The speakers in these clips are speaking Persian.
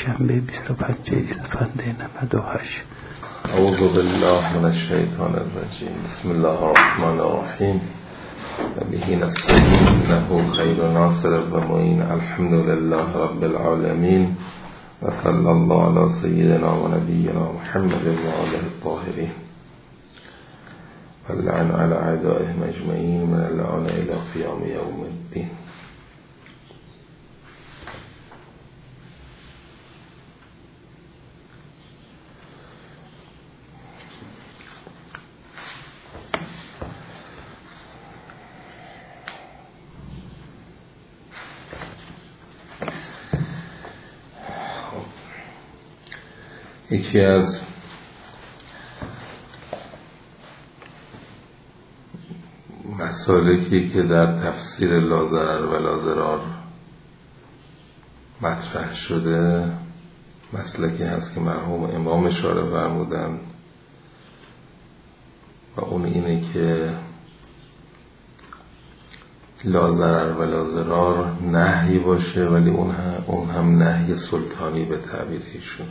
شنبه 25 اسفند 98. اعوذ بالله من الشیطان الرجیم. بسم الله الرحمن الرحیم. و به نستعین انه خیر ناصر و معین. الحمد لله رب العالمین و صلی الله علی سیدنا و نبینا محمد و آله الطاهرین و لعن علی اعدائهم اجمعین من اللعن الی قیام یوم الدین. یکی از مسالکی که در تفسیر لا ضرر و لا ضرار مطرح شده مسلکی هست که مرحوم امام اشاره فرمودند و اون اینه که لا ضرر و لا ضرار نهی باشه، ولی اون هم نهی سلطانی به تعبیر ایشون.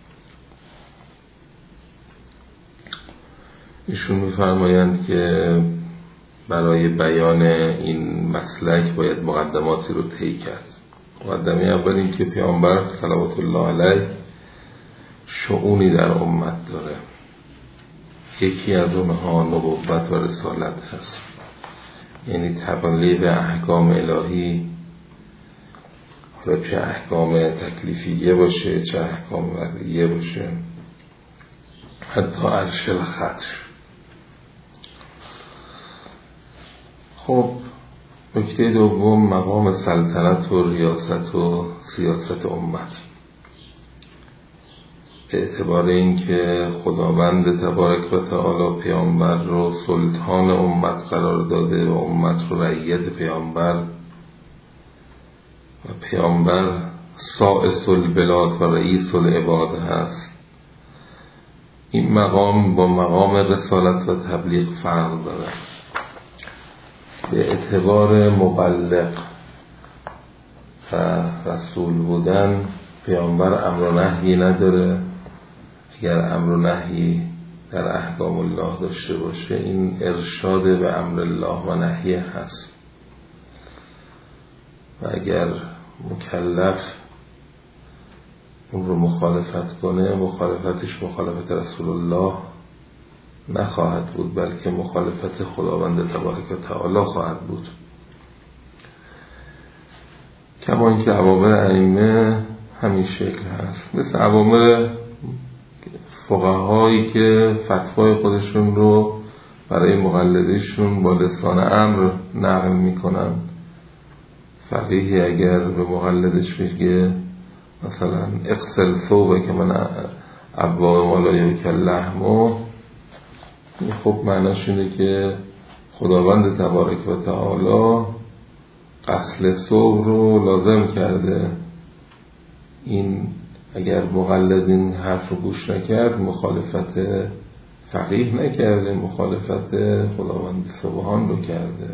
ایشون می‌فرمایند که برای بیان این مسلک باید مقدماتی رو طی کرد. مقدمه اول این که پیامبر صلوات الله علیه شؤونی در امت داره. یکی از اونها نبوت و رسالت هست، یعنی تبلیغ احکام الهی، حالا چه احکام تکلیفیه باشه چه احکام وضعیه باشه، حتی عرش الخطر. خب نکته دوم مقام سلطنت و ریاست و سیاست امت. به اعتبار اینکه خداوند تبارک و تعالی پیامبر رو سلطان امت قرار داده و امت رو رعیت پیامبر و پیامبر سائس البلاد و رئیس العباد هست، این مقام با مقام رسالت و تبلیغ فرق داره. به اعتبار مبلغ و رسول بودن پیامبر امر و نهی نداره. اگر امر و نهی در احکام الله داشته باشه این ارشاد به امر الله و نهی هست، و اگر مکلف اون رو مخالفت کنه مخالفتش مخالفت رسول الله نخواهد بود، بلکه مخالفت خداوند تبارک و تعالی خواهد بود. کما اینکه اوامر ائمه همین شکل هست، مثل اوامر فقهایی که فتوای خودشون رو برای مقلدیشون با لسان امر نقل میکنن. فقیهی اگر به مقلدش بگه مثلا اغسل ثوبه که من ابواب مالایه که لحمو، خب معناش اینه که خداوند تبارک و تعالی غسل ثوب رو لازم کرده. این اگر مقلد این حرف رو گوش نکرد مخالفت فقیه نکرده، مخالفت خداوند سبحان رو کرده.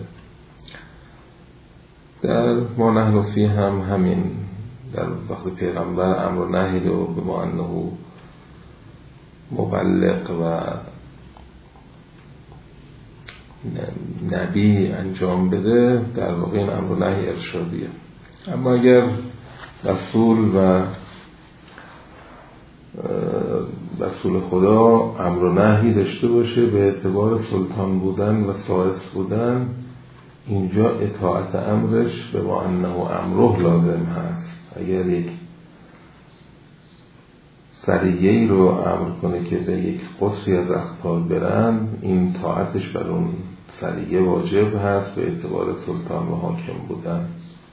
در ما نحن فی هم همین، در وقت پیغمبر امر و نهی رو به ما انه مبلغ و نبی انجام بده، در واقع این امر و نهی ارشادیه. اما اگر رسول خدا امر و نهی داشته باشه به اعتبار سلطان بودن و سائس بودن، اینجا اطاعت امرش به ما انه امره لازم هست. اگر یک سریعی رو امر کنه که به یک قصری از اخطار برن، این طاعتش بر اون سریعه واجب هست به اعتبار سلطان و حاکم بودن.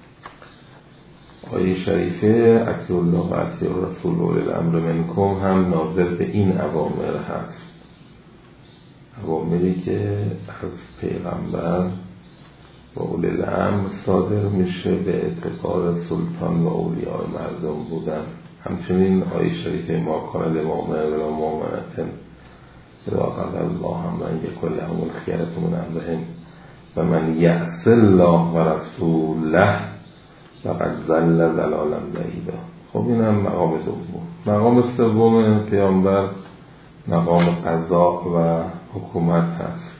آیه شریفه اطیعوا الله و اطیعوا الرسول و اولی الامر منکم هم ناظر به این اوامر هست، اوامری که از پیغمبر و اولی الامر صادر میشه به اعتبار سلطان و اولیاء مردم بودن. همچنین آیه شریفه ما کان للمؤمن ولا مؤمنة اذا قضى الله امرا ان یکن لهم الخیرة من امرهم و من یعص الله و رسوله فقد ضل ضلالا بعیدا. خب اینم مقام دوم. مقام سوم پیامبر مقام قضا و حکومت هست،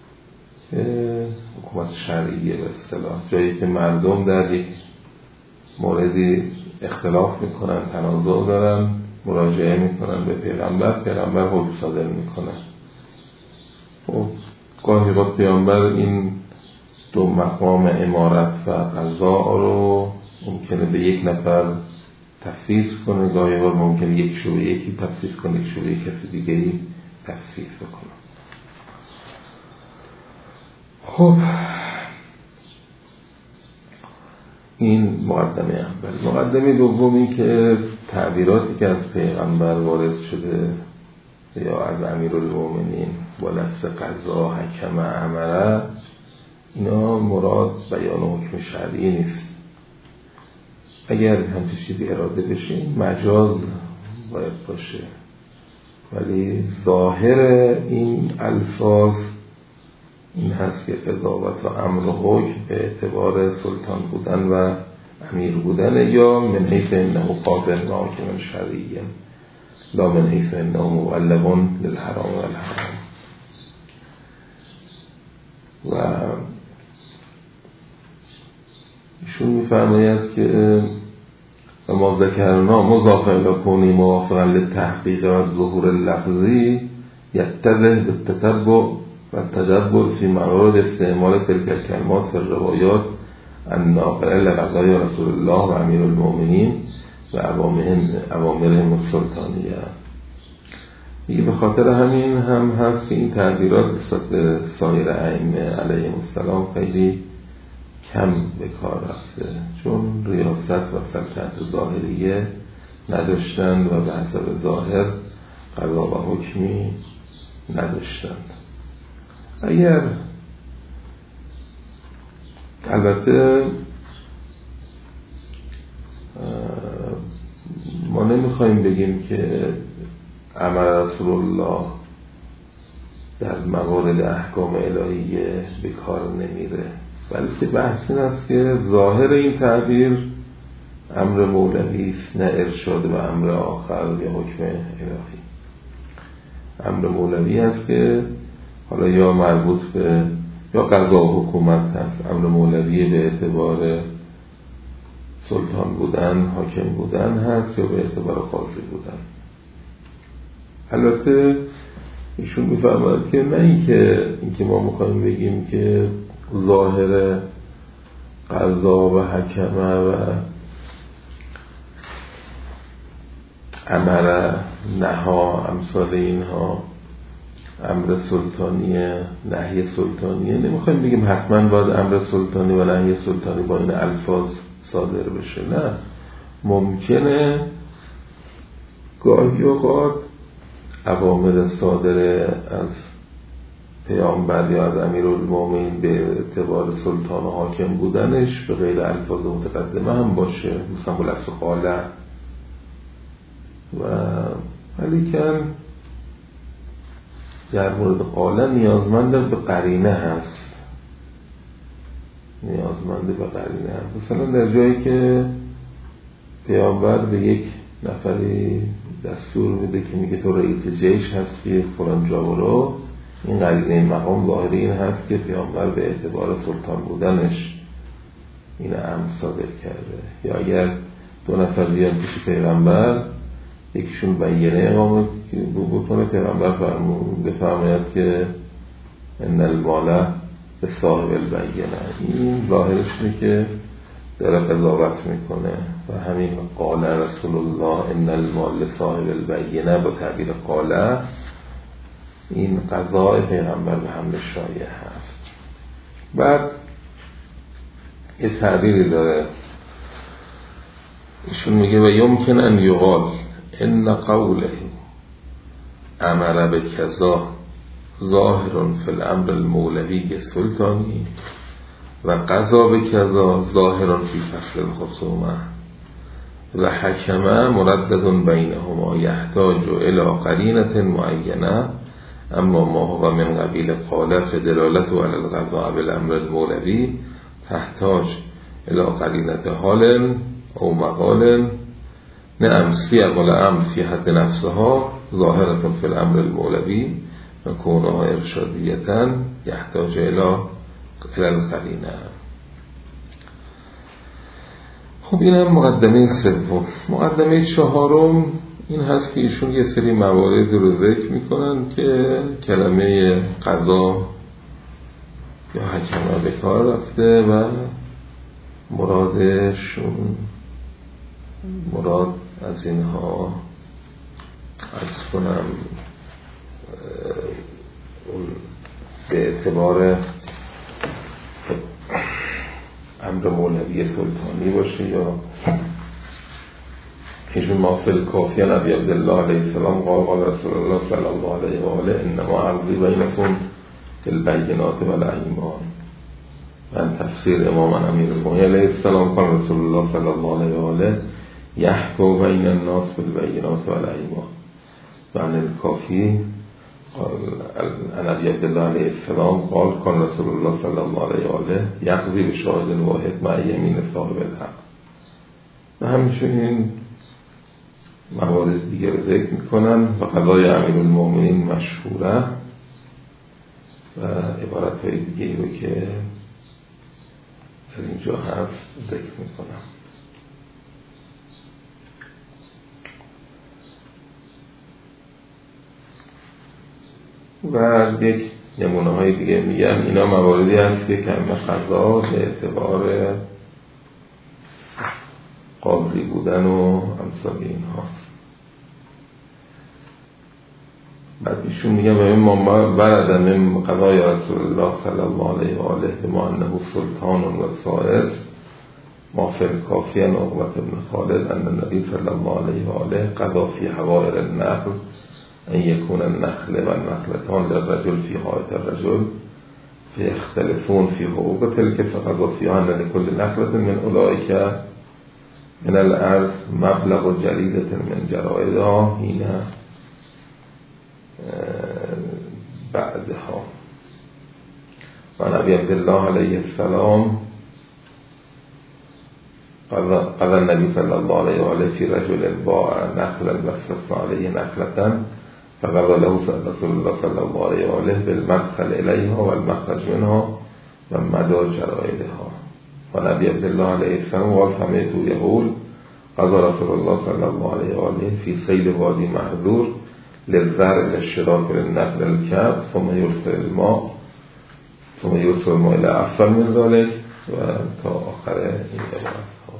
حکومت شرعیه به اصطلاح، جایی که مردم در یک موردی اختلاف میکنن، تنازع دارن، مراجعه میکنن به پیغمبر حکم صادر میکنن. خب گاهی وقت پیامبر این دو مقام امارت و قضا رو ممکنه به یک نفر تفویض کنه، گاهی وقت ممکنه یک شعبه یکی تفویض کنه، یک شعبه کسی دیگه‌ای تفویض بکنه. خب این مقدمه اول. مقدمه دومی که تعبیراتی که از پیغمبر وارد شده یا از امیرالمومنین با لفظ قضا، حکم، امره، اینا مراد بیان حکم شرعی نیست. اگر همچین چیزی اراده بشه مجاز باید باشه، ولی ظاهر این الفاظ این هست که قضاوت و امر و حکم به اعتبار سلطان بودن و امیر بودن یا من حیث انه قاضی حاکم شرعی، لا من حیث انه مبلغ للحرام و الحرام. و ایشون میفرماید که ما ذکرنا مضاف الی کونی موافقا للتحقیق و ظهور اللفظی یتضح بالتتبع و تدبر فی موارد استعمال تلک الکلمات فی الروایات الناقله لقضای رسول الله و امیرالمومنین و اوامرهم السلطانیه. دیگه به خاطر همین هم هست که این تعبیرات نسبت به سایر ائمه علیهم السلام خیلی کم به کار رفته، چون ریاست و سلطنت ظاهریه نداشتند و به حسب ظاهر قضا و حکمی نداشتند. اگر البته ما نمیخوایم بگیم که امر رسول الله در موارد احکام الهیه به کار نمیره، بلکه بحث این است که ظاهر این تعبیر امر مولوی است، نه ارشاد و امر آخر یا حکم الهی. امر مولوی است که حالا یا مربوط به یا قضا و حکومت هست، امر مولوی به اعتبار سلطان بودن، حاکم بودن هست، یا به اعتبار قاضی بودن. البته ایشون میفرماید که نه اینکه ما میخوایم بگیم که ظاهر قضا و حکمه و امر نها امثال اینها امر سلطانیه، نهی سلطانیه، نمیخوایم بگیم حتما باید امر سلطانی و نهی سلطانی با این الفاظ صادر بشه. نه، ممکنه گاهی اوقات اوامر صادر از پیامبر یا از امیرالمومنین به اعتبار سلطان و حاکم بودنش به غیر الفاظ متقدمه هم باشه، مثلا با لفظ قاله، و ولیکن در مورد قاله نیازمند به قرینه هست، مثلا در جایی که پیامبر به یک نفری دستور میده که میگه تو رئیس جیش هستی فلان جا برو، این قرینه مقام ظاهری این هست که پیامبر به اعتبار سلطان بودنش این امر صادر کرده. یا اگر دو نفر بیان پیش پیغمبر، یکیشون بیانیه اقامه بکنه، پیغمبر بفرماید که ان المال به صاحب البینه، این ظاهرش اینه که داره قضاوت میکنه. و همین قال رسول الله ان المال لصاحب البینه با تعبیر قاله، این قضای پیغمبر به حمل شایع هست. بعد یه تعبیری داره ایشون میگه و یمکن ان یقال ان قوله امر بکذا ظاهر فی الامر المولوی سلطانی و قضا بکذا ظاهر فی فصل الخصومه و حکمه مردد بینهما یحتاج الى قرینه معینه اما ما هو من قبیل قاله فدلالته علی القضاء بالامر نعم صيغ الأمر في حد نفسها ظاهرة في الأمر المولوي و كونها ارشادية يحتاج إلى القرینه. خب این هم مقدمه سوم. مقدمه چهارم این هست که ایشون یه سری موارد رو ذکر میکنن که کلمه قضا یا حکمه به کار رفته و مراد از اینها عرض کنم به اعتبار امر مولوی سلطانی باشه یا ایشون مافل کافی نبی عبدالله علیه السلام قال رسول الله صلی الله علیه و آله انما عرضی بینکم البینات و الایمان. من تفسیر امام امیرالمومنین علیه السلام قال رسول الله صلی الله علیه و آله یحکم بین الناس بالبینات و الایمان. معنی کافی نبی عبدالله علیه السلام قال کان رسول الله صلی الله علیه و آله یقضی به شاهد واحد مع یمین صاحب الحق. و همچنین موارد دیگر رو ذکر میکنن و قضای امیرالمومنین مشهوره و عبارت های دیگه رو که در اینجا هست ذکر میکنم. و یک نمونه های دیگه میگم اینا مواردی هست که کلمه قضا به اعتبار قاضی بودن و امثال این هاست. بعد ایشون میگم و ما بردن من قضای رسول الله صلی الله علیه و آله بما انه سلطان و سائس ما فی الکافی عقبة بن خالد ان النبی صلی الله علیه و آله قضا فی حوائر النخل ان یکون النخل و النخلتان للرجل فی حائط الرجل فیختلفون فی حقوق تلک فقضا فیها ان لكل نخلة من اولئک من الارض مبلغ جریدة من جرائدها حین بعدها. و نبی عبدالله علیه السلام قضا النبی صلی الله علیه و آله فی رجل باع نخلا واستثنى علیه نخلة فقضى له رسول الله صلی الله علیه و آله بالمدخل الیها و المخرج منها و مدار جرائدها. و نبی عبدالله علیه السلام قال سمعت یقول قضى رسول الله صلی الله علیه و آله فی سیل وادی محذور للزرع للشراك للنقل الكعب ثم يرسل الماء الى افضل من ذلك و تا آخر این عبارت ها.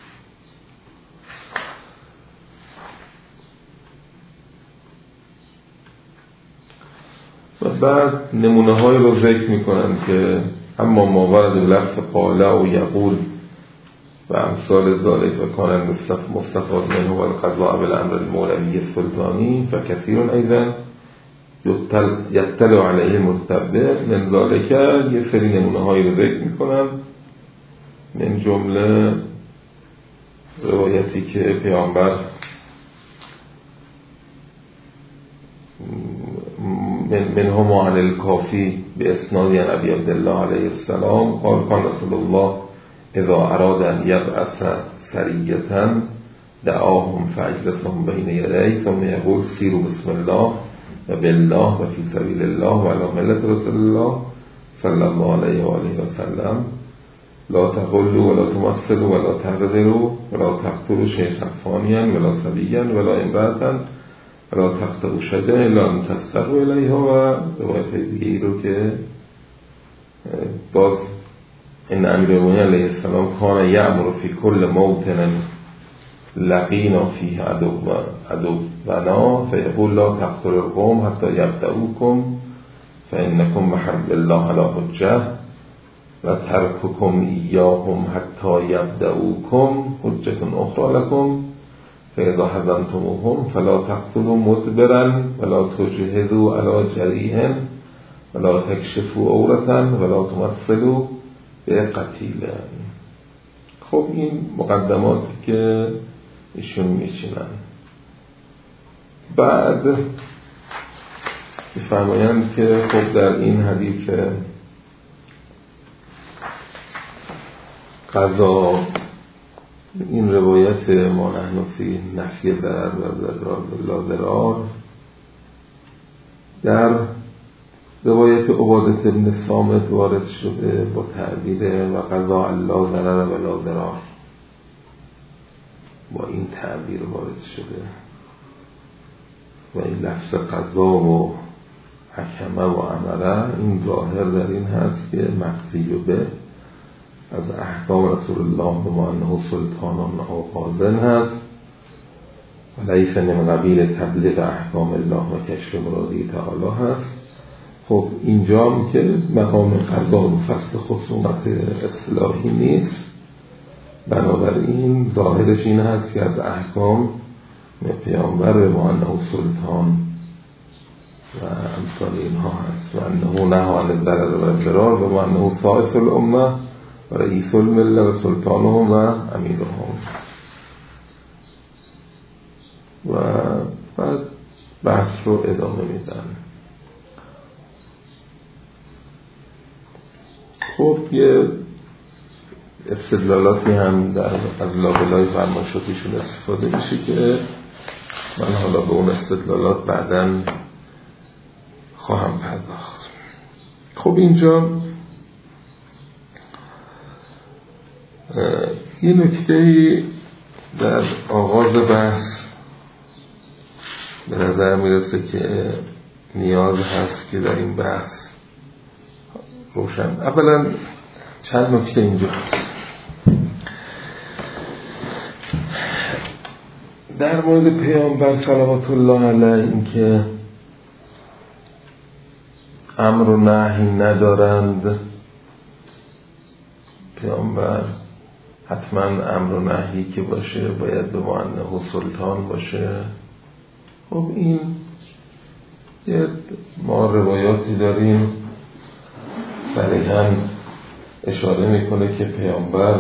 و بعد نمونه های رو ذکر میکنن که اما ما ورد لفظ قاله و یقول و امثال ذلك و کانن مستفاد منه و القضاء بالامر المولوی السلطانی و کثیر ایضا یطلع علیه متتبع من ذلك. یه سری نمونه هایی رو ذکر میکنن من جمله روایتی که پیامبر منهم عن الکافی به اسناد نبی عبدالله علیه السلام قال کان رسول الله اذا اراد ان یبعث سریة دعاهم فاجلسهم بین یدیه ثم یقول سیروا بسم الله و بالله و فی سبیل الله و علی ملت رسول الله صلی الله علیه و آله و سلم لا تغلوا ولا تمثلوا ولا تغدروا ولا تقتلوا شیخا فانیا ولا صبیا ولا امرأة ولا تقطعوا شجرا الا ان تستقوا الیها. و روایت دیگه رو که باز ان امیرالمومنین علیه السلام کان یأمر فی کل موطن لقینا فیه عدونا فیقول لا تقتلوا القوم حتی یبدؤوکم فانکم محل الله علی حجه و ترککم ایاهم حتی یبدؤوکم حجة اخرى لکم فاذا حزنتموهم فلا تقتلوا مدبرا ولا تجهزوا علی جریح ولا تکشفوا عورة ولا تمثلوا به قتیل. خب این مقدماتی که ایشون میچینن. بعد میفرمایند که خب در این حدیث قضا این روایت ما نحن فی نفی ضرر و لا ضرار در روایت عبادة ابن صامت وارد شده با تعبیر و قضاء لا ضرر و لا ضرار، با این تعبیر وارد شده و این لفظ قضا و حکمه و امره این ظاهر در این هست که مقضی به از احکام رسول الله بما انه سلطان و قاضن هست و لیس من قبیل تبلیغ احکام الله و کشف مراده تعالی هست. خب اینجا که مقام قضا و فصل خصومت اصلاحی نیست، بنابراین ظاهرش این هست که از احکام پیامبر بما انه سلطان و امثال اینها هست و انه نهی عن الضرر و الضرار بما انه صائف الامه و رئیس المله و سلطانهم و امیرهم. و بعد بحث رو ادامه میدن. خب یه استدلالاتی هم از لابلای فرمایشاتشون استفاده میشه که من حالا به اون استدلالات بعداً خواهم پرداخت. خب اینجا یه نکته‌ای در آغاز بحث به نظر میرسه که نیاز هست که در این بحث روشن. اولا چند نکته اینجا هست در مورد پیامبر صلوات الله علیه، این که امر و نهی ندارند. پیامبر حتما امر و نهی که باشه باید به معنی سلطان باشه. خب این ما روایاتی داریم صریحاً اشاره میکنه که پیامبر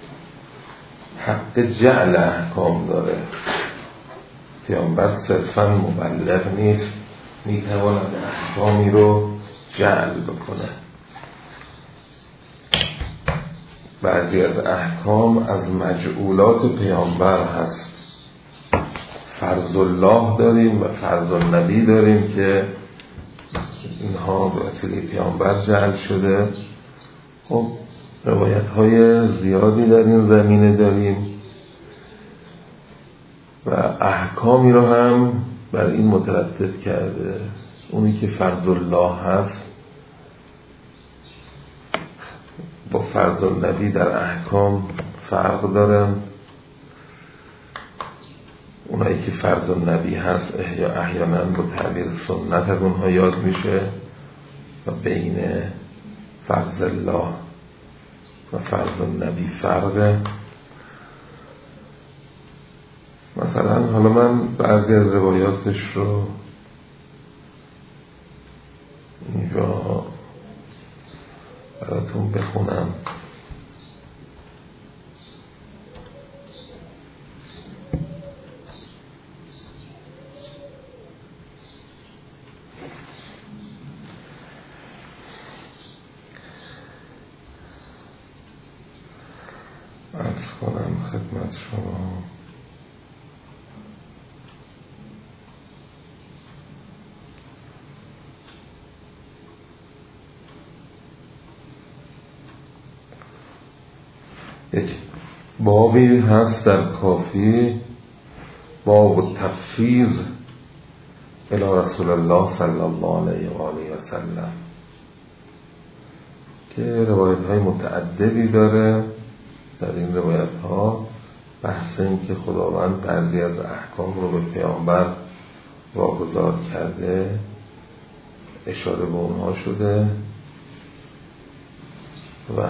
حق جعل احکام داره. پیامبر صرفاً مبلغ نیست، میتواند احکامی رو جعل بکنه. بعضی از احکام از مجعولات پیامبر هست. فرض الله داریم و فرض النبی داریم که اینها به وسیله پیامبر جعل شده. خب روایت های زیادی در این زمینه داریم و احکامی رو هم بر این مترتب کرده. اونی که فرض الله هست با فرض النبی در احکام فرق دارن. اونایی که فرض النبی هست احیانا با تعبیر سنت از اونها یاد میشه و بین فرض الله و فرض النبی فرقه. مثلا حالا من بعضی از روایاتش رو اینجا براتون بخونم. عرض کنم خدمت شما. یک بابی هست در کافی، باب تفویض الی رسول الله صلی الله علیه و آله و سلم، که روایت های متعددی داره. در این روایت ها بحث این که خداوند بعضی از احکام رو به پیامبر واگذار کرده اشاره به اونها شده و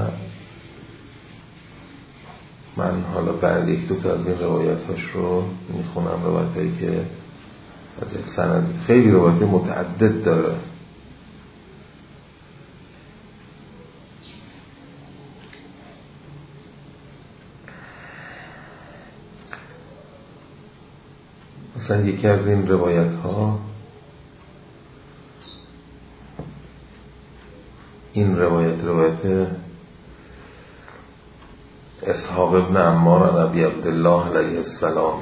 من حالا بعد یک دو تا از این روایت هاش رو میخونم. روایت هایی که از سند خیلی روایت متعدد داره. مثلا یکی از این روایت ها، این روایت اسحاق ابن عمار عن ابی عبدالله علیه السلام.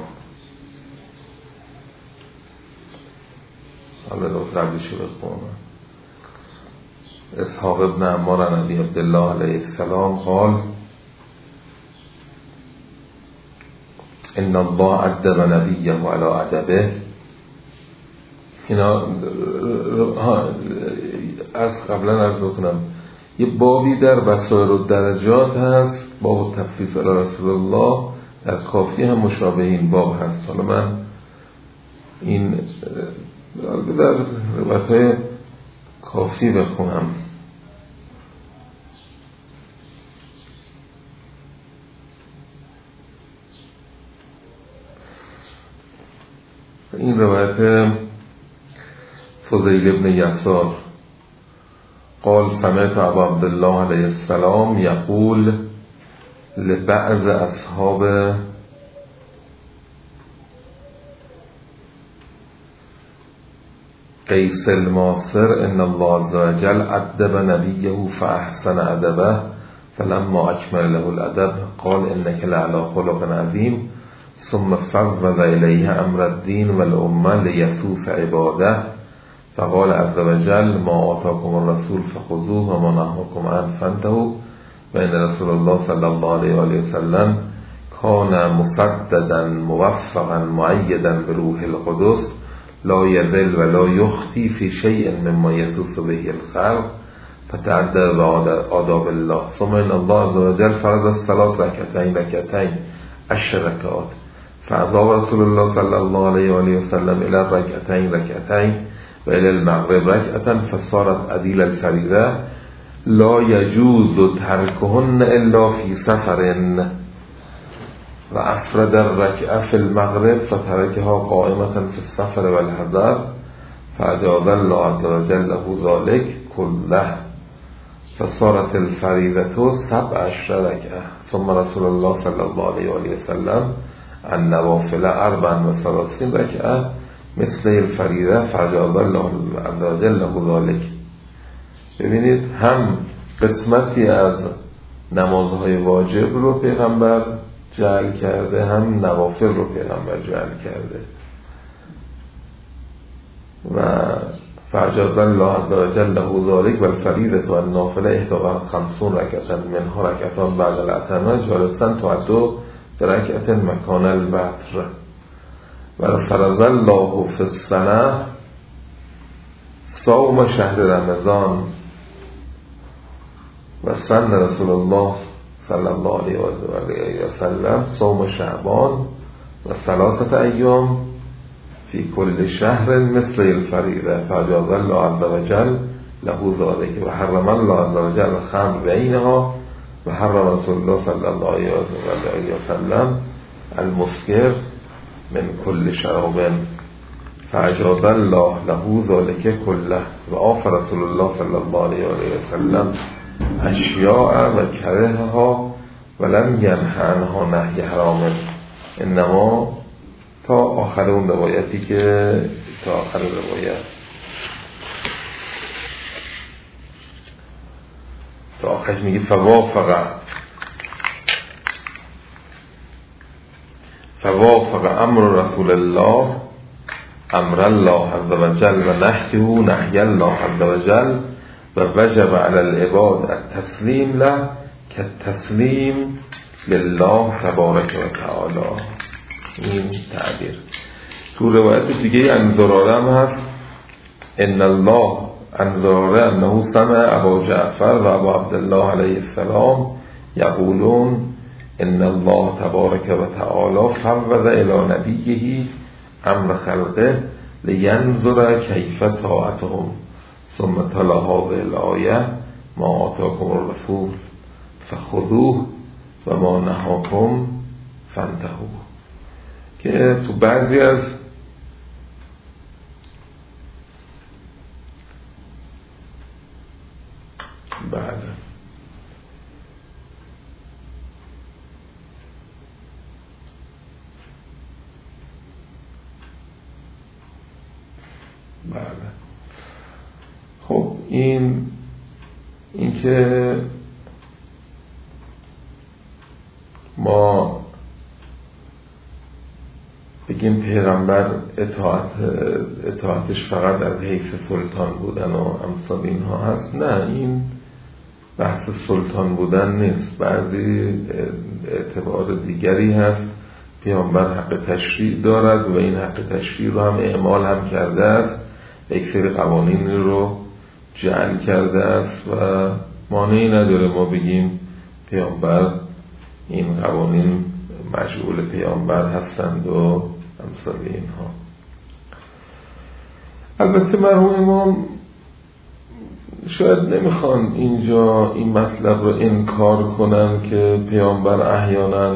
حالا رو قبلشو بخونم. اسحاق ابن عمار عن ابی عبدالله علیه السلام قال ان الله عدب نبیه علی عدبه. اینا از قبلا عرض بکنم یه بابی در بصائر الدرجات هست، باب تفویض علی رسول الله، در کافی هم مشابه این باب هست. حالا من این در روایت‌های کافی بخونم. این روایت فضیل ابن یسار قال سمعت ابا عبدالله علیه السلام یقول لبعض اصحاب قیس الماصر ان الله عز وجل ادب نبیه فاحسن ادبه فلما اکمل له الادب قال انك لعلى خلق عظیم ثم فوض الیه امر الدین والامه لیثوث عباده فقال عز وجل ما آتاكم الرسول فخذوه وما نهاكم عنه فانتهوا وان رسول الله صلی الله علیه و آله وسلم کان مسددا موفقا مؤیدا بروح القدس لا یضل ولا یخطی فی شیء مما یسوس به الخلق فتعدى بآداب الله ثم ان الله عز وجل فرض الصلاة ركعتين 10 ركعات فأضاف رسول الله صلی الله علیه و آله وسلم الى ركعتين و الى المغرب ركعة فصارت عديل الفريضة لا يجوز تركهن الا في سفر و افرد الركعة في المغرب فتركها قائمة في السفر والحضر فأجاز الله عز وجل له ذلك كله فصارت الفريضة 17 ركعة ثم رسول الله صلى الله عليه وسلم النوافل 34 ركعة مثل الفریضه فجاز الله عز وجل له ذلك. ببینید هم قسمتی از نمازهای واجب رو پیغمبر جعل کرده، هم نوافل رو پیغمبر جعل کرده. و فجاز الله عز وجل له ذلك والفریضه والنافله 51 ركعة منها ركعتان بعد العتمه جالسا تعد بركعة مکان الوتر و فرض الله فی السنه صوم شهر رمضان و سن رسول الله صلی الله علیه و سلم صوم شعبان و 3 ایام فی کل شهر مثل الفریضه فاجاز الله عز وجل له ذلك و حرم الله عز وجل الخمر بینها و حرم رسول الله صلی الله علیه و سلم المسکر من كل شراب فأجاز الله له ذلك كله و آف رسول الله صلی الله علیه و سلم اشیاء و کرهها ولم ینه عنها نهی حرام. انما تا آخر اون روایتی که تا آخر روایت تا آخرش میگه فوافق امر رسول الله امر الله عز وجل و نهی الله عز وجل و وجب علی العباد التسلیم له که تسلیم لله تبارک و تعالی. این تعبیر تو روایت دیگه انزراره هم هست ان الله انزراره انه سمع ابا جعفر و ابا عبدالله علیه السلام یقولون ان الله تبارک و تعالی فوض الی نبیه امر خلقه لینظر کیف طاعتهم ثم تلا هذه الآیه ما آتاکم الرسول فخذوه و ما نهاکم فانتهوا. که تو بعضی از خب این که ما پیغمبر اطاعتش فقط از حیث سلطان بودن و امثال اینها هست. نه، این بحث سلطان بودن نیست. بعضی اعتبار دیگری هست. پیامبر حق تشریع دارد و این حق تشریع رو هم اعمال هم کرده است، یک سری قوانین رو جعل کرده است و مانعی نداره ما بگیم پیامبر این قوانین مجعول پیامبر هستند و امثال اینها. البته مرحوم امام شاید نمیخوان اینجا این مطلب رو انکار کنن که پیامبر احیانا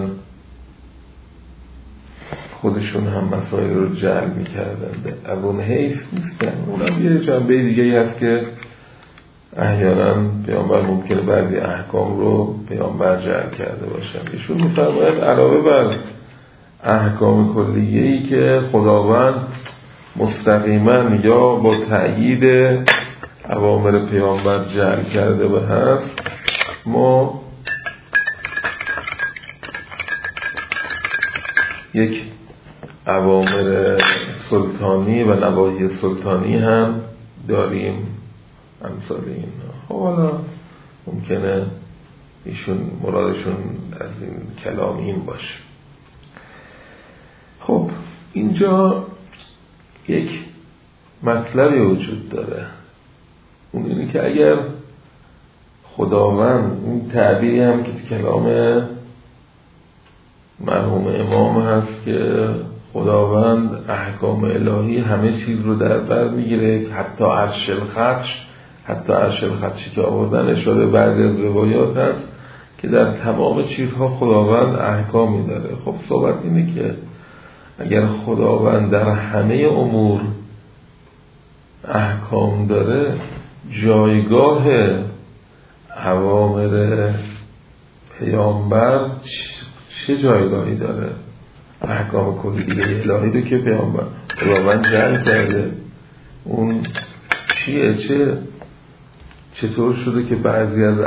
خودشون هم مسائل رو جعل میکردن. از اون حیث نیستن. اونم یه جنبه دیگه هست که احیانا پیامبر ممکنه بعضی احکام رو پیامبر جعل کرده باشن. ایشون میفرماید علاوه بر احکام کلیه‌ای که خداوند مستقیما یا با تأیید اوامر پیامبر جعل کرده و هست، ما یک اوامر سلطانی و نواهی سلطانی هم داریم امثال اینا. حالا ممکنه ایشون مرادشون از این کلام این باشه. خب اینجا یک مطلبی وجود داره، اون اینه که اگر خداوند، این تعبیری هم که تو کلام مرحوم امام هست که خداوند احکام الهی همه چیز رو در بر میگیره، حتی عرش الخدشی که آوردن اشاره بعضی از روایات هست که در تمام چیزها خداوند احکامی داره. خب صحبت اینه که اگر خداوند در همه امور احکام داره، جایگاه اوامر پیامبر چه جایگاهی داره؟ احکام کلیه الهی رو که پیامبر خداوند جعل کرده، اون چیه؟ چطور شده که بعضی از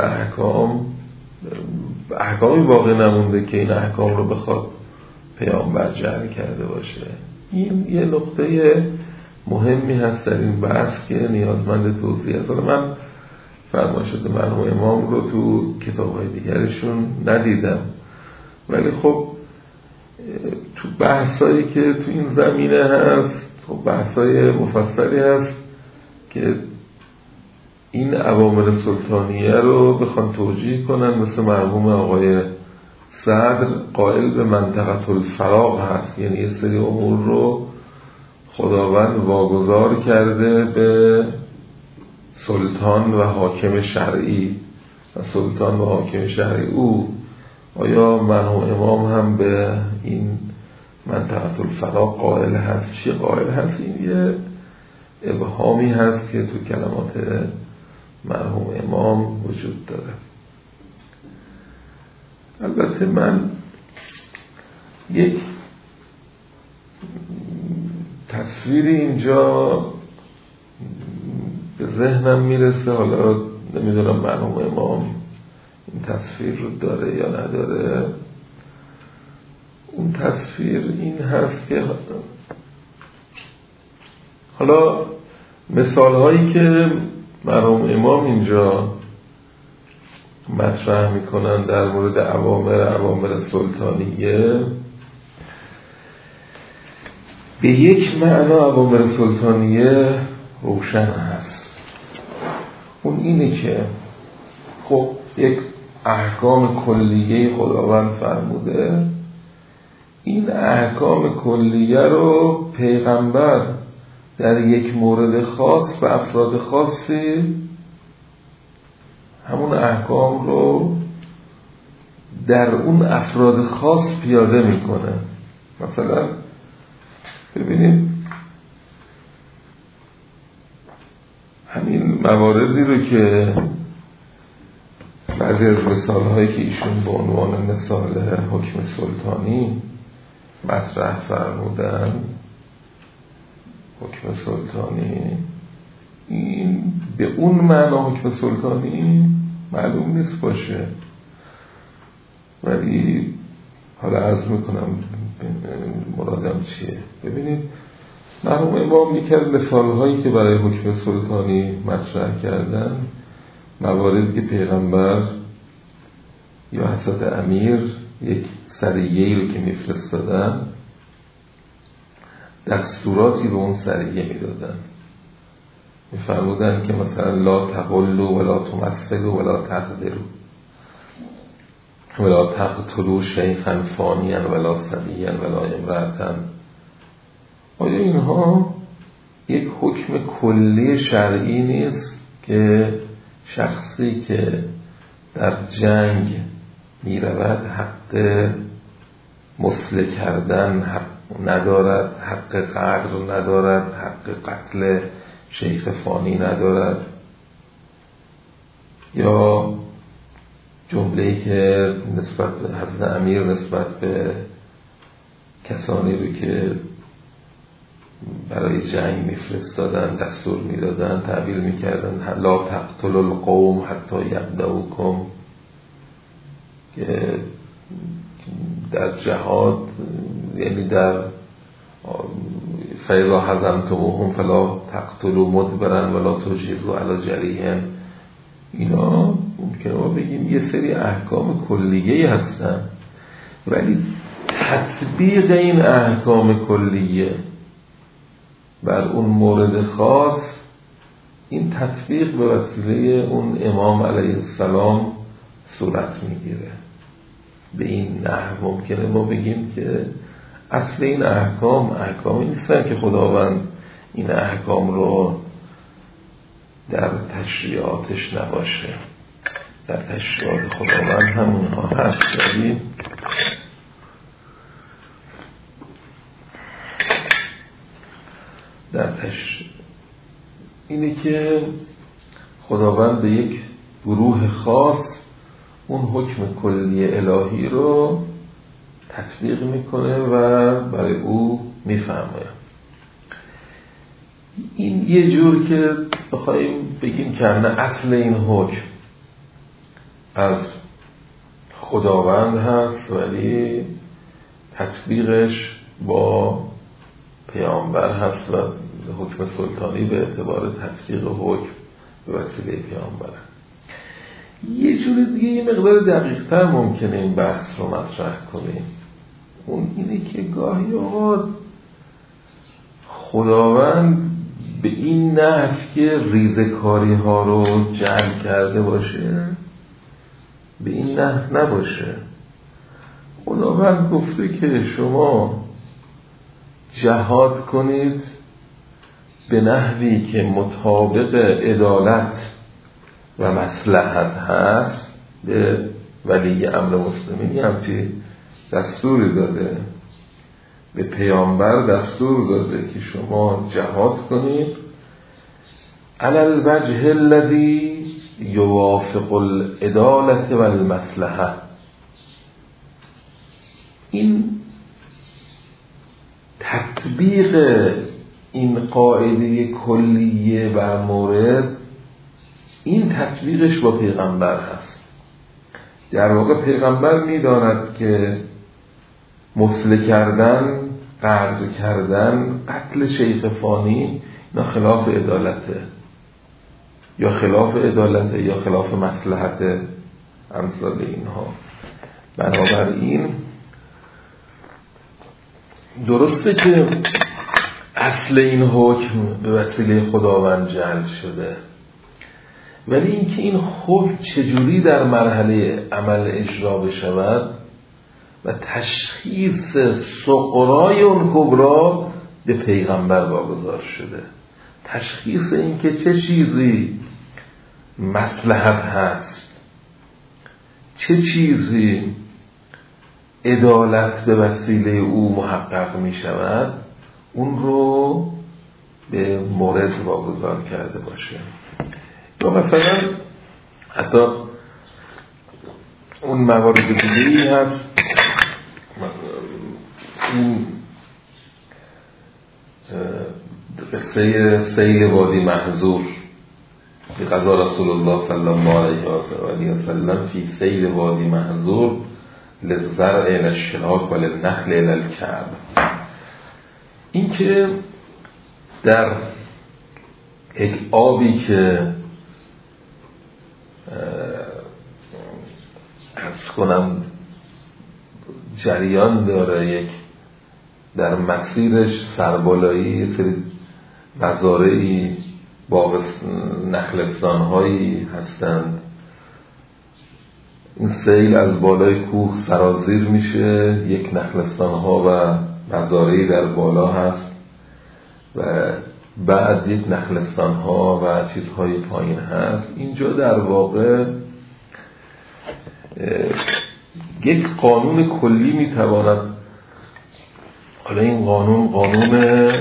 احکامی باقی نمونده که این احکام رو بخواد پیامبر جعل کرده باشه؟ این یه نقطه مهمی هست در این بحث که نیازمند توضیح است. من فرمایشات مرحوم امام رو تو کتاب‌های دیگرشون ندیدم، ولی خب تو بحثایی که تو این زمینه هست، خب بحثای مفصلی هست که این اوامر سلطانیه رو بخوان توجیه کنن، مثل مرحوم آقای صدر قائل به منطقه الفراغ هست، یعنی یه سری امور رو خداوند واگذار کرده به سلطان و حاکم شرعی و سلطان و حاکم شرعی او. آیا مرحوم امام هم به این منطقه الفراغ قائل هست؟ چی قائل هست؟ این یه ابهامی هست که تو کلمات مرحوم امام وجود داره. البته من یک تصویری اینجا به ذهنم میرسه، حالا نمیدونم مرحوم امام این تصویر رو داره یا نداره. اون تصویر این هست که حالا مثال هایی که مرحوم امام اینجا مطرح میکنن در مورد اوامر سلطانیه، به یک معنا اوامر سلطانیه روشن هست. اون اینه که خب یک احکام کلیه خداوند فرموده، این احکام کلیه رو پیغمبر در یک مورد خاص به افراد خاصی همون احکام رو در اون افراد خاص پیاده میکنه. مثلا ببینید همین مواردی رو که بعضی از مثالهایی که ایشون به عنوان مثال حکم سلطانی مطرح فرمودن، حکم سلطانی این به اون معنا حکم سلطانی معلوم نیست باشه، ولی حالا عرض میکنم مرادم چیه. ببینید مرحوم امام یکی از مثال‌هایی که برای حکم سلطانی مطرح کردن مواردی که پیغمبر یا حضرت امیر یک سریه‌ای رو که میفرستادن دستوراتی رو اون سریه میدادن، میفرمودن که مثلا لا تقلوا ولا تمثلوا ولا تقدروا ولا تقتلوا شیخا فانیا ولا صبیا ولا امرأة. آیا اینها یک حکم کلی شرعی نیست که شخصی که در جنگ میرود حق مسله کردن حق ندارد، حق قتل ندارد، حق قتل شیخ فانی ندارد؟ یا جمله‌ای که نسبت به حضرت امیر نسبت به کسانی رو که برای جنگ میفرستادن دستور میدادن تعبیر میکردن لا تقتل القوم حتی یبدؤکم، که در جهاد یعنی در فاذا هزمتموهم فلا تقتلوا مدبرا ولا تجیزوا علی جریحهم. اینا ممکنه ما بگیم یه سری احکام کلیه هستن، ولی تطبیق این احکام کلیه بر اون مورد خاص، این تطبیق به وسیله اون امام علیه السلام صورت میگیره. به این نحو ممکنه ما بگیم که اصل این احکامی نیستن که خداوند این احکام رو در تشریعاتش نباشه. در تشریعات خداوند همونها هست، ولی اینه که خداوند به یک گروه خاص اون حکم کلی الهی رو تطبیق میکنه و برای او میفهمه. این یه جور که بخوایم بگیم که اصل این حکم از خداوند هست، ولی تطبیقش با پیامبر هست و حکم سلطانی به اعتبار تطبیق حکم به وسیله پیامبر. یه جور دیگه یه مقدار دقیق‌تر ممکنه این بحث رو مطرح کنیم. اون اینه که گاهی اوقات خداوند به این نحو که ریزکاری ها رو جمع کرده باشه به این نحو نباشه. خداوند گفته که شما جهاد کنید به نحوی که مطابق عدالت و مصلحت هست. به ولی امر مسلمینی همچی دستوری داده، به پیامبر دستور داده که شما جهاد کنید علی الوجه الذی یوافق العدالة و المصلحه. این تطبیق این قاعده کلیه بر مورد، این تطبیقش با پیغمبر هست. در واقع پیغمبر میداند که مسله کردن، قتل کردن، قتل شیخ فانی اینا خلاف عدالته، یا خلاف عدالته یا خلاف مصلحت امثال اینها. بنابراین درسته که اصل این حکم به وسیله خداوند جعل شده، ولی اینکه این حکم چجوری در مرحله عمل اجرا بشود و تشخیص صغرای اون کبرا به پیغمبر واگذار شده. تشخیص این که چه چیزی مصلحت هست، چه چیزی عدالت به وسیله او محقق می شود، اون رو به مورد واگذار کرده باشه. یا مثلا حتی اون موارد دیگه‌ای هست، این قصه سیل وادی محذور که قضا رسول الله صلی الله علیه و سلم فی سیل وادی محذور للزرع الی الشراک و للنخل الی الکعب. این که در یک آبی که عرض کنم جریان داره، یک در مسیرش سربالایی یه سری مزارعی باغ نخلستان هایی هستند، این سیل از بالای کوه سرازیر میشه، یک نخلستان ها و مزارعی در بالا هست و بعد یک نخلستان ها و چیزهای پایین هست. اینجا در واقع یک قانون کلی میتواند، حالا این قانون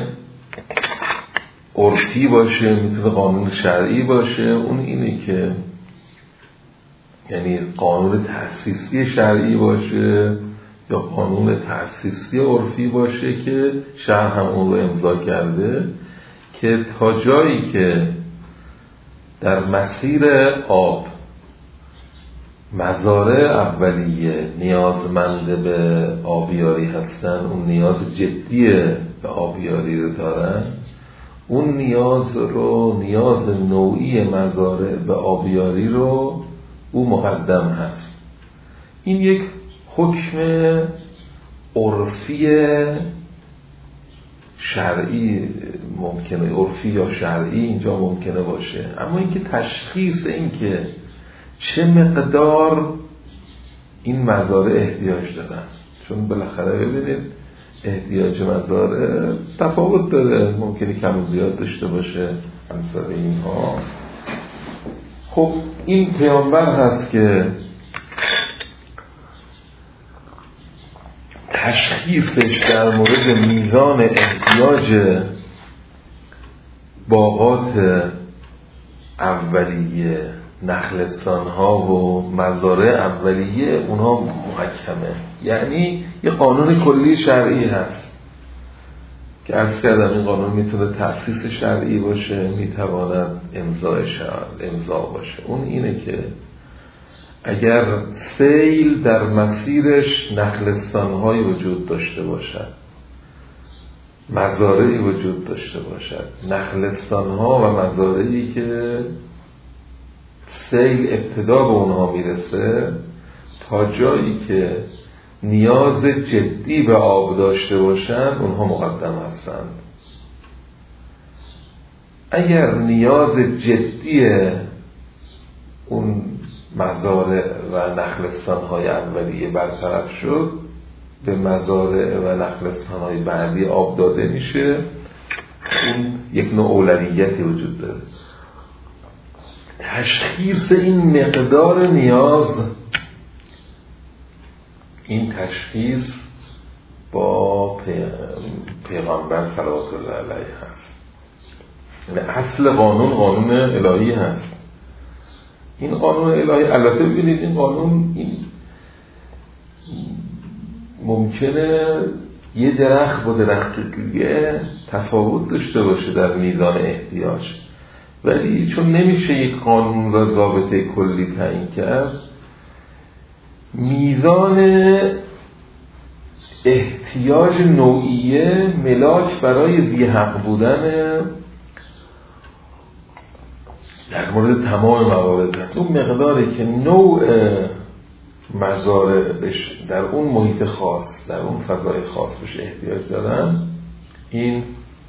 عرفی باشه، میتونه قانون شرعی باشه، اون اینه که یعنی قانون تأسیسی شرعی باشه یا قانون تأسیسی عرفی باشه که شرع هم اون رو امضا کرده، که تا جایی که در مسیر آب مزارع اولیه نیازمند به آبیاری هستن، اون نیاز جدی به آبیاری رو دارن، اون نیاز نوعی مزارع به آبیاری رو او مقدم هست. این یک حکم عرفی شرعی ممکنه، عرفی یا شرعی اینجا ممکنه باشه، اما اینکه تشخیص این که چه مقدار این مزارع احتیاج دارن، چون بالاخره ببینید احتیاج مزارع تفاوت داره، ممکنه کم و زیاد داشته باشه امثال اینها. خب این پیامبر هست که تشخیصش در مورد میزان احتیاج باغات اولیه، نخلستان ها و مزارع اولیه اونها محکمه، یعنی یه قانون کلی شرعی هست که عرض کردم این قانون میتونه تأسیس شرعی باشه، میتواند امضا باشه. اون اینه که اگر سیل در مسیرش نخلستان‌هایی وجود داشته باشد، مزارعی وجود داشته باشد، نخلستان‌ها و مزارعی که سیل ابتدا به اونها میرسه، تا جایی که نیاز جدی به آب داشته باشند اونها مقدم هستند. اگر نیاز جدی اون مزارع و نخلستان‌های اولیه برطرف شد، به مزارع و نخلستان‌های بعدی آب داده میشه، اون یک نوع اولویتی وجود داره. تشخیص این مقدار نیاز، این تشخیص با پیغمبر صلوات الله علیه هست. یعنی اصل قانون الهی هست. این قانون الهی، البته ببینید این قانون این ممکنه یه درخت با درخت دیگه تفاوت داشته باشه در میزان احتیاج، ولی چون نمیشه یک قانون را ضابطه کلی تعیین کرد، میزان احتیاج نوعیه ملاک برای بی‌حق بودن در مورد تمام موارد هست. اون مقداری که نوع مزارع در اون محیط خاص، در اون فضای خاص بهش احتیاج دارن، این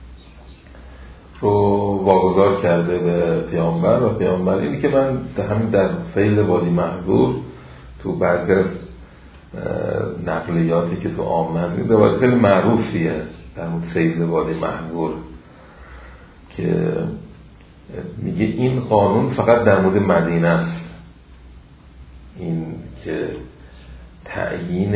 رو واگذار کرده به پیامبر. و پیامبر اینی که من همین در فیل وادی محذور تو بعضی از نقلیاتی که تو عامه هست، این روایت خیلی معروفیه در اون فیل وادی محذور که میگه این قانون فقط در مورد مدینه است، این که تعیین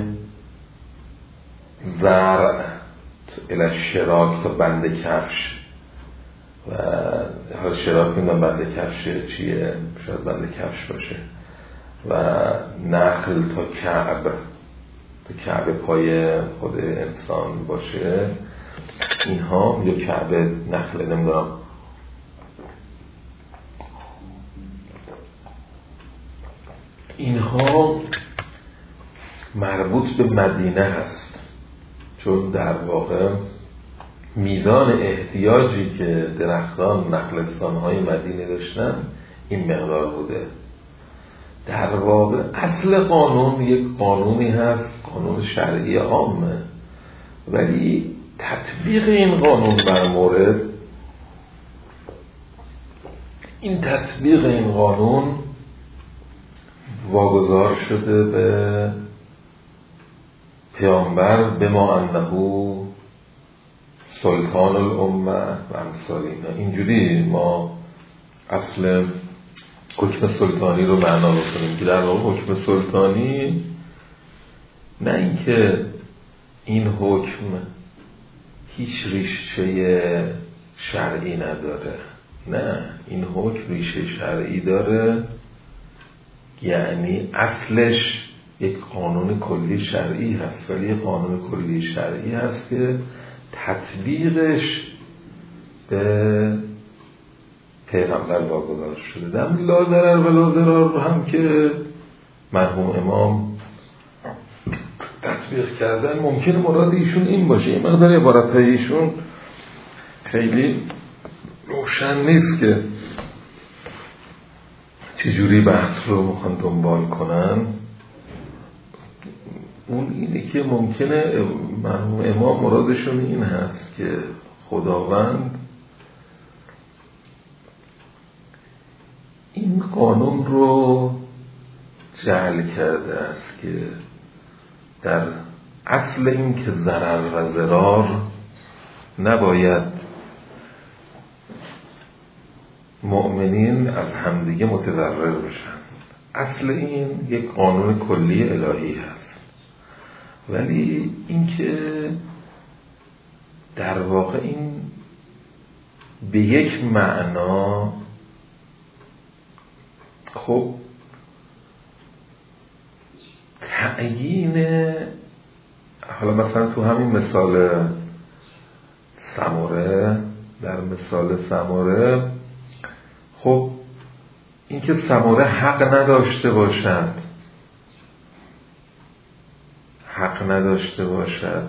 زرع الی الشراک تا بند کفش، و حالا شراک میدونم بند کفش چیه، شاید بند کفش باشه، و نخل تا کعب پای خود انسان باشه، اینها یا کعب نخل نمیدونم، اینها مربوط به مدینه هست، چون در واقع میزان احتیاجی که درختان نخلستان‌های مدینه داشتن این مقدار بوده. در واقع اصل قانون یک قانونی هست، قانون شرعی عامه، ولی تطبیق این قانون بر مورد این تطبیق این قانون واگذار شده به پیامبر به ما انه سلطان الامه و امثالینا. اینجوری ما اصل حکم سلطانی رو معنا بکنیم که در واقع حکم سلطانی نه اینکه این حکم هیچ ریشه شرعی نداره، نه، این حکم ریشه شرعی داره، یعنی اصلش یک قانون کلی شرعی هست، ولی یک قانون کلی شرعی هست که تطبیقش به پیغمبر واگذار شده. در لا ضرر و لا ضرار رو هم که مرحوم امام تطبیق کردن، ممکنه مراد ایشون این باشه. این مقدار عبارتهای ایشون خیلی روشن نیست که چجوری بحث رو میخوان دنبال کنن. اون اینه که ممکنه مرحوم امام مرادشون این هست که خداوند این قانون رو جعل کرده است که در اصل این که ضرر و ضرار نباید مؤمنین از همدیگه متضرر بشن. اصل این یک قانون کلی الهی هست، ولی این که در واقع این به یک معنا خب تعیین، حالا مثلا تو همین مثال سمره، در مثال سمره خب این که سمره حق نداشته باشد، حق نداشته باشد،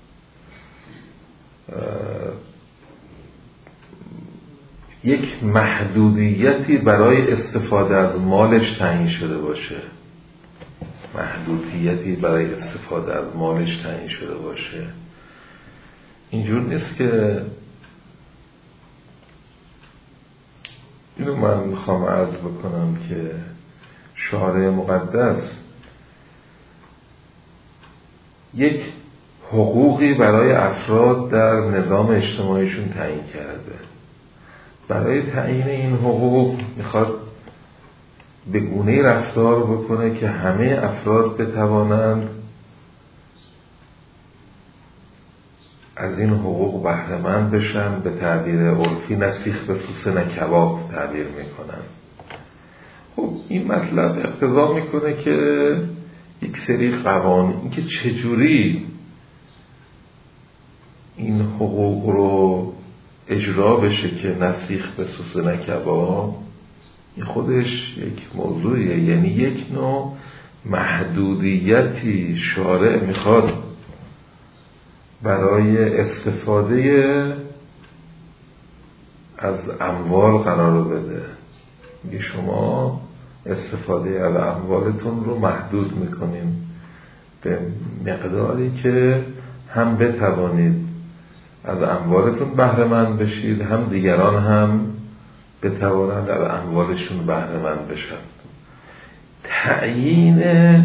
یک محدودیتی برای استفاده از مالش تعیین شده باشه، محدودیتی برای استفاده از مالش تعیین شده باشه. اینجور نیست که اینو من میخوام عرض بکنم که شارع مقدس یک حقوقی برای افراد در نظام اجتماعیشون تعیین کرده. برای تعیین این حقوق میخواد به گونه‌ای رفتار بکنه که همه افراد بتوانند از این حقوق بهره مند بشن. به تعبیر عرفی نسیخ به سوسه نه کباب تعبیر میکنن. خب این مطلب اقتضا میکنه که یک سری قوانین که چجوری این حقوق رو اجرا بشه که نسیخ به سوسه نه کباب، این خودش یک موضوعیه. یعنی یک نوع محدودیتی شارع میخواد برای استفاده از اموال قرار بده. میگه شما استفاده از اموالتون رو محدود میکنیم به مقداری که هم بتوانید از اموالتون بهره مند بشید، هم دیگران هم بتوانند از اموالشون بهره مند بشن. تعیین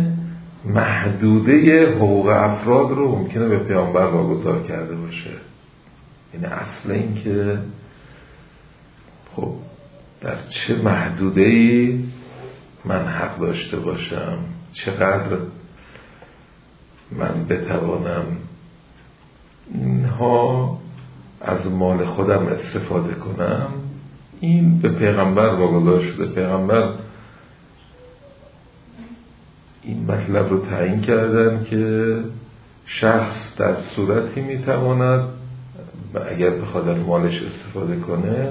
محدوده حقوق افراد رو ممکنه به پیامبر واگذار کرده باشه. این اصل این که خب در چه محدوده‌ای من حق داشته باشم، چقدر من بتوانم اینها از مال خودم استفاده کنم، این به پیغمبر واگذار شده. پیغمبر این مطلب رو تعیین کردن که شخص در صورتی میتواند و اگر بخواد از مالش استفاده کنه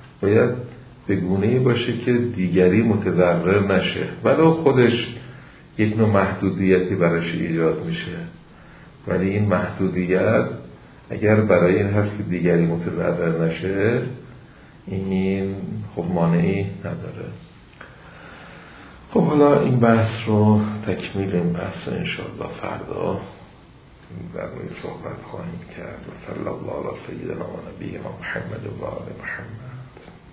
باید به گونه‌ای باشه که دیگری متضرر نشه، ولو خودش یک نوع محدودیتی براش ایجاد میشه، ولی این محدودیت اگر برای این حرف دیگری متضرر نشه این خب مانعی نداره. خب حالا این بحث رو تکمیل این بحث رو انشاءالله فردا در روی صحبت خواهیم کرد. و صلی الله علی سیدنا و نبینا محمد و آل محمد.